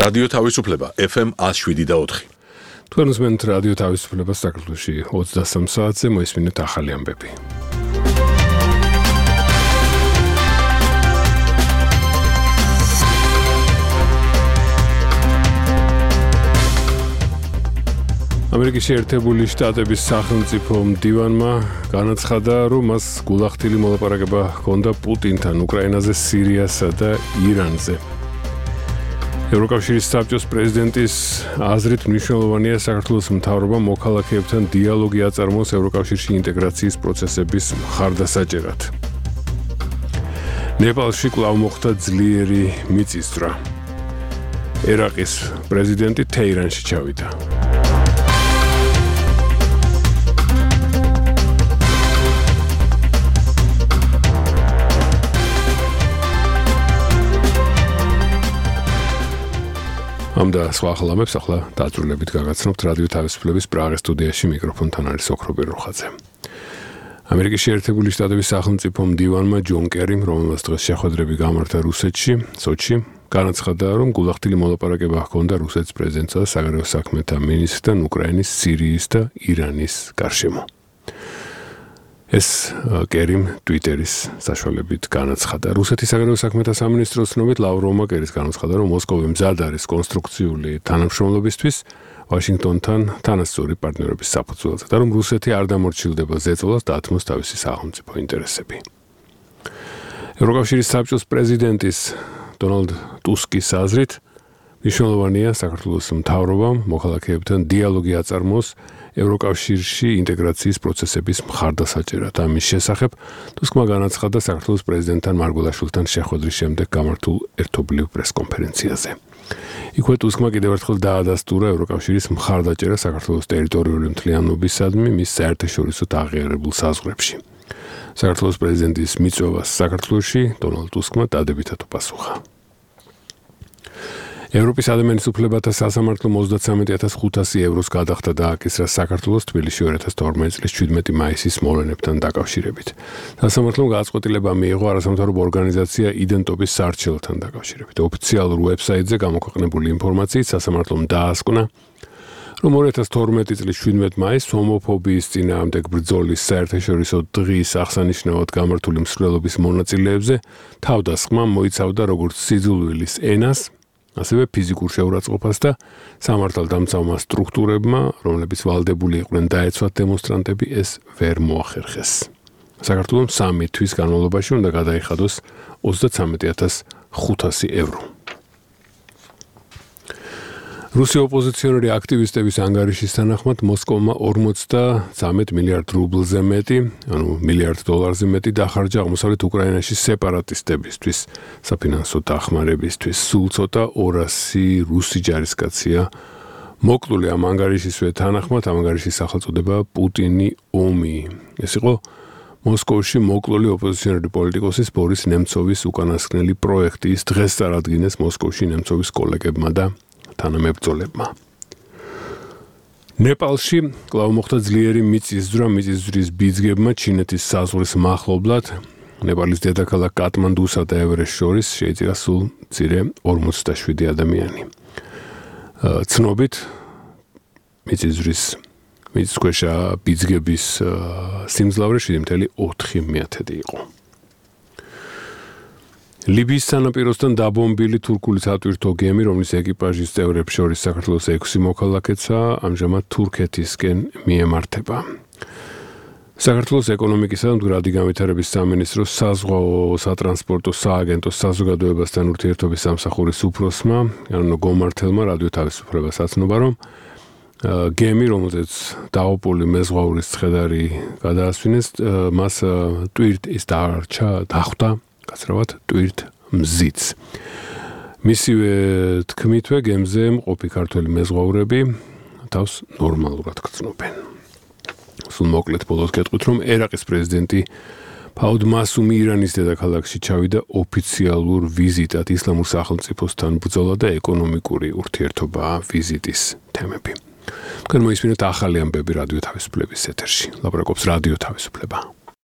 რადიო თავისუფლება FM 107.4. თქვენ უსმენთ რადიო თავისუფლებას საქართველოში 23 საათზე მოისმინეთ ახალი ამბები. ამერიკის შეერთებული შტატების სახელმწიფო მდივანმა განაცხადა, რომ მას გულახდილი მოლაპარაკება ჰქონდა პუტინთან უკრაინაზე, სირიასა და ირანზე. ევროკავშირის საბჭოს პრეზიდენტის აზრით მნიშვნელოვანია საქართველოს მთავრობამ მოქალაქეებთან დიალოგი აწარმოოს ევროკავშირში ინტეგრაციის პროცესების მხარდასაჭერად. ნეპალში კვლავ მოხდა ძლიერი მიწისძვრა. ერაყის პრეზიდენტი თეირანში ჩავიდა. ამ და სხვა ახალამებს ახლა დაწვრილებით გაგაცნობთ რადიო თავისუფლების პრაღის სტუდიაში მიკროფონთან არის ოქრობერ როხაძე. ამერიკის შეერთებული შტატების სახელმწიფო მდივანმა ჯონ კერიმ, რომელსაც დღეს შეხვედრები გამართა რუსეთში, სოჩში, განაცხადა, რომ გულახდილი მოლაპარაკება ჰქონდა რუსეთის პრეზიდენტსა და საგარეო საქმეთა მინისტრთან უკრაინის, სირიის და ირანის გარშემო. ეს კერიმ ტვიტერის საშუალებით განაცხადა. რუსეთის საგარეო საქმეთა სამინისტროს ცნობით ლავროვმა კერის განაცხადა, რომ მოსკოვი მზად არის კონსტრუქციული თანამშრომლობისთვის ვაშინგტონთან თანასწორი პარტნიორების საფუძველზე და რომ რუსეთი არ დამორჩილდება ზეწოლას დათმოს თავისი სახელმწიფო ინტერესები. ევროკავშირის საბჭოს პრეზიდენტის დონალდ ტუსკის აზრით მნიშვნელოვანია საქართველოს მთავრობამ მოქალაქეებთან დიალოგი აწარმოოს ევროკავშირში ინტეგრაციის პროცესების მხარდასაჭერად. ამის შესახებ ტუსკმა განაცხადა საქართველოს პრეზიდენტთან მარგველაშვილთან შეხვედრის შემდეგ გამართულ ერთობლივ პრესკონფერენციაზე. იქვე ტუსკმა კიდევ ერთხელ დაადასტურა ევროკავშირის მხარდაჭერა საქართველოს ტერიტორიული მთლიანობისადმი მის საერთაშორისო აღიარებულ საზღვრებში. საქართველოს პრეზიდენტის მიწვევას საქართველოში დონალდ ტუსკმა დადებითად უპასუხა. ევროპის ადამიანის უფლებათა სასამართლომ 33,500 ევროს გადახდა დააკისრა საქართველოს თბილისში 2012 წლის 17 მაისის მოვლენებთან დაკავშირებით. სასამართლომ გადაწყვეტილება მიიღო არასამთავრობო ორგანიზაცია იდენტობის სარჩელთან დაკავშირებით. ოფიციალურ ვებსაიტზე გამოქვეყნებული ინფორმაციით სასამართლომ დაასკვნა, რომ 2012 წლის 17 მაისს ჰომოფობიის წინააღმდეგ ბრძოლის საერთაშორისო დღის აღსანიშნავად გამართული მსვლელობის მონაწილეებზე თავდასხმა მოიცავდა როგორც სიძულვილის ენას, ასევე ფიზიკურ შეურაცხყოფას და სამართალდამცავმა სტრუქტურებმა, რომლებიც ვალდებული იყვნენ დაეცვათ დემონსტრანტები, ეს ვერ მოახერხეს. საქართველომ 3 თვის განმავლობაში უნდა გადაიხადოს 33,500 евро. რუსი ოპოზიციონერი აქტივისტების ანგარიშის თანახმად მოსკოვმა 53 მილიარდ რუბლზე მეტი, ანუ მილიარდ დოლარზე მეტი დახარჯა აღმოსავლეთ უკრაინაში სეპარატისტებისთვის, საფინანსო დახმარებისთვის. სულ ცოტა 200 რუსი ჯარისკაცია მოკლული ამ ანგარიშისვე თანახმად. ამ ანგარიშის სახელწოდება პუტინი ომი. ეს იყო მოსკოვში მოკლული ოპოზიციონერი პოლიტიკოსის ბორის ნემცოვის უკანასკნელი პროექტი. ის დღეს წარადგინეს მოსკოვში ნემცოვის კოლეგებმა და თანამებრძოლებმა. ნეპალში კვლავ მოხდა ძლიერი მიწისძვრა. მიწისძვრის ბიძგებმა ჩინეთის საზღვრის მახლობლად ნეპალის დედაქალაქ კატმანდუსა და ევრესტს შორის შეიწირა სულ მცირე 47 ადამიანი. ცნობით მიწისქვეშა ბიძგების სიმძლავრე 7.4 იყო. ლიბიის სანაპიროსთან დაბომბილი თურქული სატვირთო გემი, რომლის ეკიპაჟის წევრებს შორის საქართველოს 6 მოქალაქეცა, ამჟამად თურქეთისკენ მიემართება. საქართველოს ეკონომიკისა და მდგრადი განვითარების სამინისტროს საზღვაო სატრანსპორტო სააგენტო საზოგადოებასთან ურთიერთობის სამსახურის უფროსმა, ანუ გომართელმა რადიო თავისუფლებას აცნობა, რომ გემი, რომელზეც დაოპოლი მეზღვაურის ცხედარი გადაასვინეს, მას ტვირთის დახვდა გაცრავად ტვირთ მზიც. მისივე თქმითვე გემზე მყოფი ქართველი მეზღვაურები თავს ნორმალურად გრძნობენ. სულ მოკლედ ბოლოს გეტყვით, რომ ერაყის პრეზიდენტი ფაუდ მასუმი ირანის დედაქალაქში ჩავიდა ოფიციალურ ვიზიტად. ისლამურ სახელმწიფოსთან ბრძოლა და ეკონომიკური ურთიერთობა ვიზიტის თემები. თქვენ მოისმინეთ ახალი ამბები რადიო თავისუფლების ეთერში. ლაპარაკობს რადიო თავისუფლება.